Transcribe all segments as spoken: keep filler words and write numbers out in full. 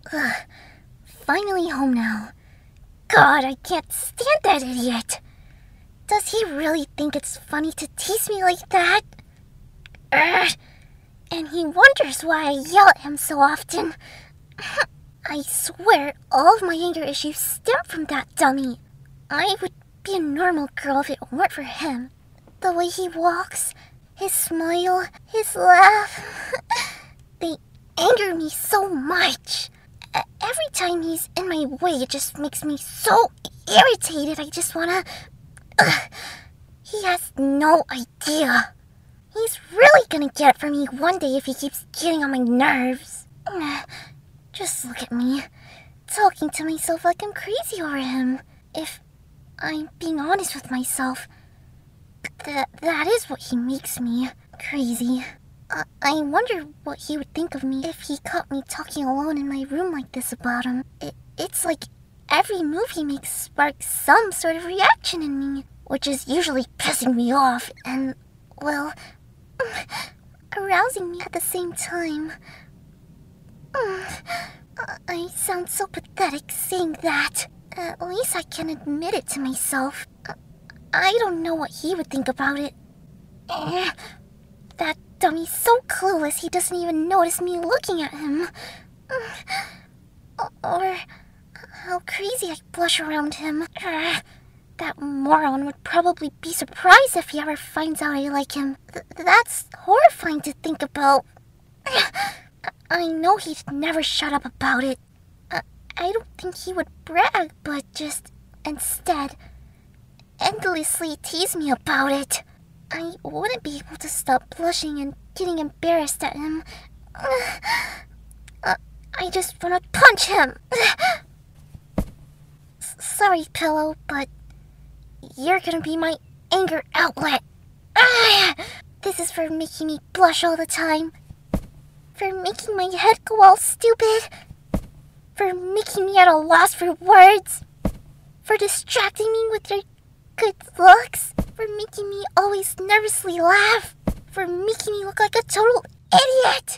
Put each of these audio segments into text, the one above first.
Ugh, finally home now. God, I can't stand that idiot. Does he really think it's funny to tease me like that? Ugh. And he wonders why I yell at him so often. I swear all of my anger issues stem from that dummy. I would be a normal girl if it weren't for him. The way he walks, his smile, his laugh, they anger me so much. Every time he's in my way, it just makes me so irritated. I just wanna... Ugh. He has no idea. He's really gonna get it from me one day if he keeps getting on my nerves. Just look at me, talking to myself like I'm crazy over him. If I'm being honest with myself, that that is what he makes me, crazy. I, I wonder what he would think of me if he caught me talking alone in my room like this about him. It, it's like every move he makes sparks some sort of reaction in me, which is usually pissing me off and, well, arousing me at the same time. I sound so pathetic saying that. At least I can admit it to myself. I don't know what he would think about it. That dummy's so clueless he doesn't even notice me looking at him. Or how crazy I blush around him. That moron would probably be surprised if he ever finds out I like him. Th- that's horrifying to think about. I know he'd never shut up about it. I, I don't think he would brag, but just instead endlessly tease me about it. I wouldn't be able to stop blushing and getting embarrassed at him. Uh, I just want to punch him. S- sorry, Pillow, but you're gonna be my anger outlet. This is for making me blush all the time. For making my head go all stupid. For making me at a loss for words. For distracting me with your good looks. For making me always nervously laugh. For making me look like a total idiot.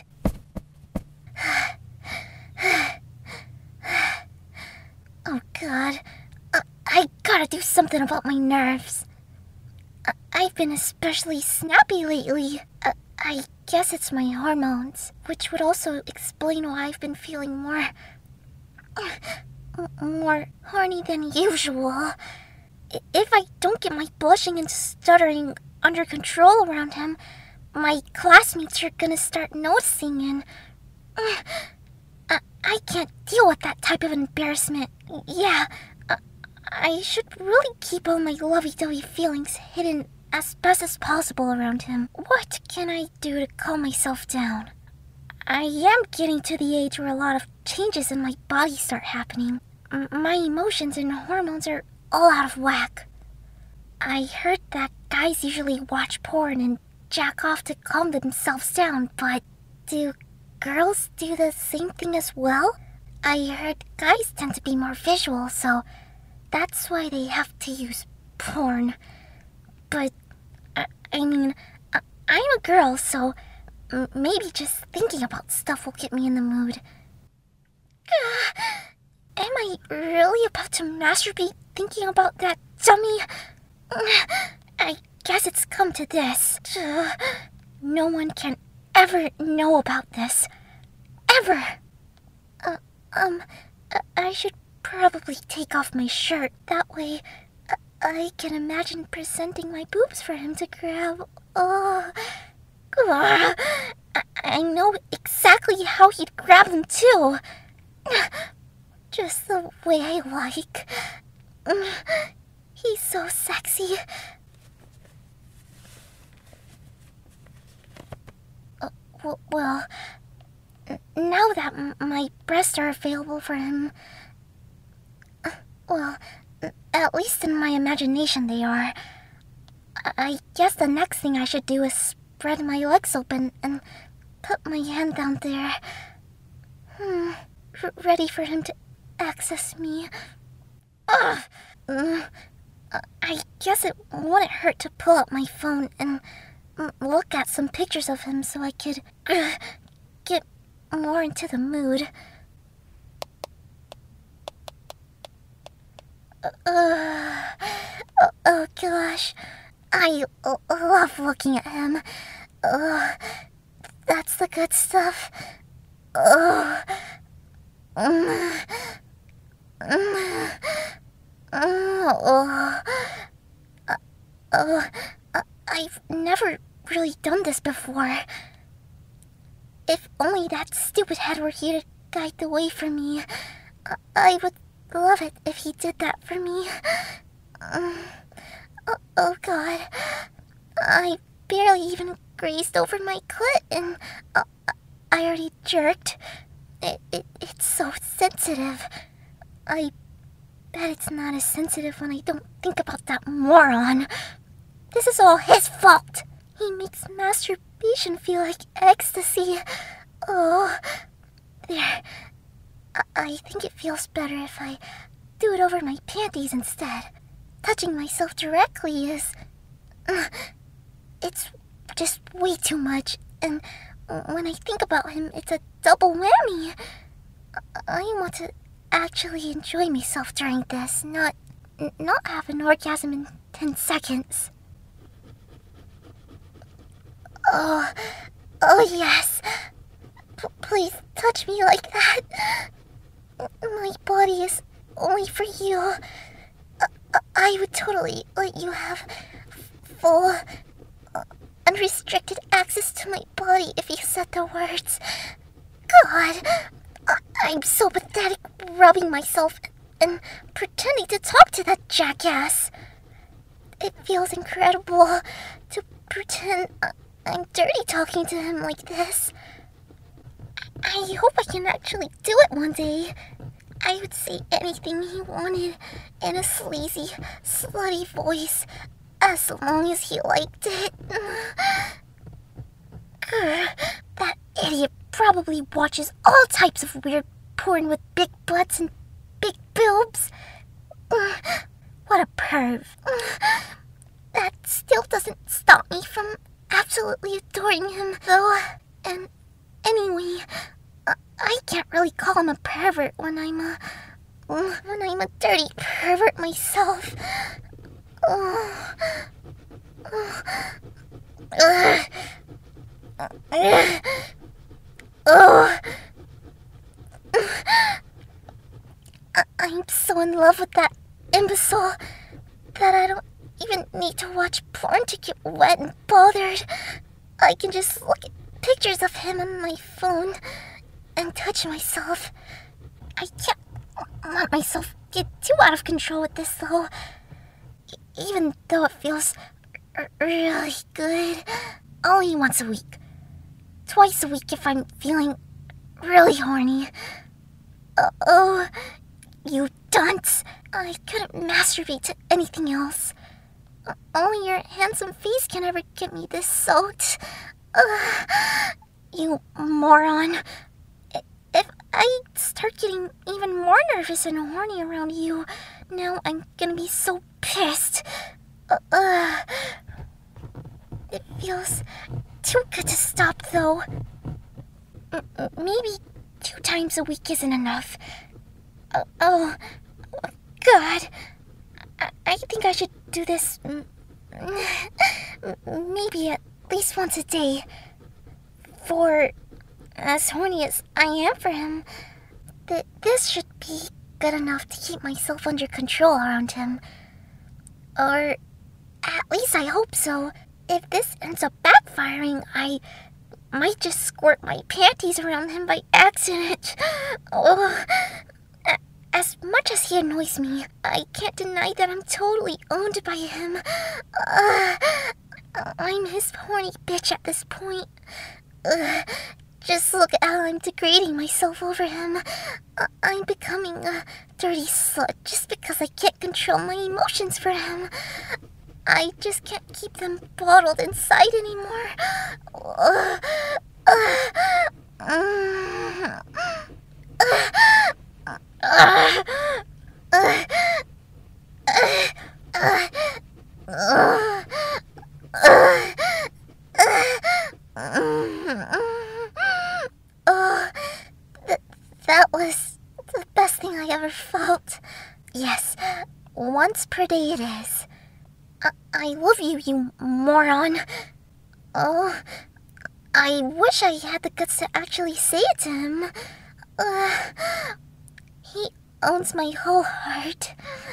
Oh God, I, I gotta do something about my nerves. I, I've been especially snappy lately. Uh, I guess it's my hormones, which would also explain why I've been feeling more... more horny than usual. If I don't get my blushing and stuttering under control around him, my classmates are gonna start noticing and... I, I can't deal with that type of embarrassment. Yeah, I, I should really keep all my lovey-dovey feelings hidden as best as possible around him. What can I do to calm myself down? I am getting to the age where a lot of changes in my body start happening. M- my emotions and hormones are all out of whack. I heard that guys usually watch porn and jack off to calm themselves down, but do girls do the same thing as well? I heard guys tend to be more visual, so that's why they have to use porn. But, uh, I mean, uh, I'm a girl, so m- maybe just thinking about stuff will get me in the mood. Uh, am I really about to masturbate thinking about that dummy? Uh, I guess it's come to this. Uh, no one can ever know about this. Ever. Uh, um, I should probably take off my shirt. That way, I can imagine presenting my boobs for him to grab. Oh, uh, I know exactly how he'd grab them too. Just the way I like. He's so sexy. Uh, w- well, now that m- my breasts are available for him, uh, well, at least in my imagination they are. I guess the next thing I should do is spread my legs open and put my hand down there. Hmm, R- ready for him to access me. Ugh. Mm, I guess it wouldn't hurt to pull out my phone and look at some pictures of him so I could uh, get more into the mood. gosh. I l- love looking at him. Ugh. That's the good stuff. Ugh. Mm. Mm. Mm. Uh, uh, uh, I've never really done this before. If only that stupid head were here to guide the way for me. I, I would love it if he did that for me. Mm. Oh, oh god. I barely even grazed over my clit and uh, I already jerked. It, it, it's so sensitive. I bet it's not as sensitive when I don't think about that moron. This is all his fault. He makes masturbation feel like ecstasy. Oh, there. I, I think it feels better if I do it over my panties instead. Touching myself directly is... Uh, it's just way too much, and when I think about him, it's a double whammy. I want to actually enjoy myself during this, not not have an orgasm in ten seconds. Oh, oh yes. P- please touch me like that. My body is only for you. I, I would totally let you have full, uh, unrestricted access to my body if you said the words. God, I- I'm so pathetic rubbing myself and pretending to talk to that jackass. It feels incredible to pretend I'm dirty talking to him like this. I hope I can actually do it one day. I would say anything he wanted in a sleazy, slutty voice, as long as he liked it. Grr, that idiot probably watches all types of weird porn with big butts and big boobs. What a perv. That still doesn't stop me from absolutely adoring him, though. And anyway, I can't really call him a pervert when I'm a... when I'm a dirty pervert myself. Oh. Oh. Oh. I'm so in love with that imbecile that I don't even need to watch porn to get wet and bothered. I can just look at pictures of him on my phone and touch myself. I can't let myself get too out of control with this, though. Even though it feels r- really good. Only once a week. Twice a week if I'm feeling really horny. Uh oh, you dunce. I couldn't masturbate to anything else. Only your handsome face can ever get me this soaked. Uh, you moron. If I start getting even more nervous and horny around you, now I'm gonna be so pissed. Uh, uh, it feels too good to stop, though. M- maybe two times a week isn't enough. Uh, oh, God. I-, I think I should do this m- maybe at least once a day. For as horny as I am for him, th- this should be good enough to keep myself under control around him. Or at least I hope so. If this ends up backfiring, I might just squirt my panties around him by accident. Oh, as much as he annoys me, I can't deny that I'm totally owned by him. Uh, I'm his horny bitch at this point. Uh, just look at how I'm degrading myself over him. Uh, I'm becoming a dirty slut just because I can't control my emotions for him. I just can't keep them bottled inside anymore. Uh, uh, uh, uh, uh, uh, uh, uh, Oh, th- that was the best thing I ever felt. Yes, once per day it is. I, I love you, you moron. Oh, I wish I had the guts to actually say it to him. Uh, he owns my whole heart.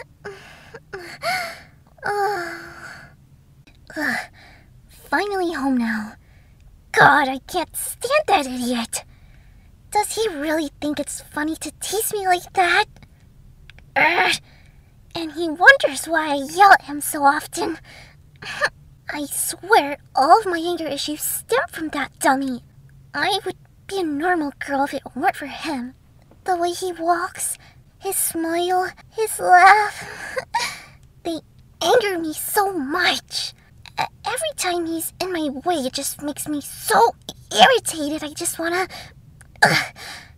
Uh, uh, finally home now. God, I can't stand that idiot. Does he really think it's funny to tease me like that? Urgh. And he wonders why I yell at him so often. I swear all of my anger issues stem from that dummy. I would be a normal girl if it weren't for him. The way he walks, his smile, his laugh, they anger me so much. Every time he's in my way, it just makes me so irritated. I just wanna... Ugh.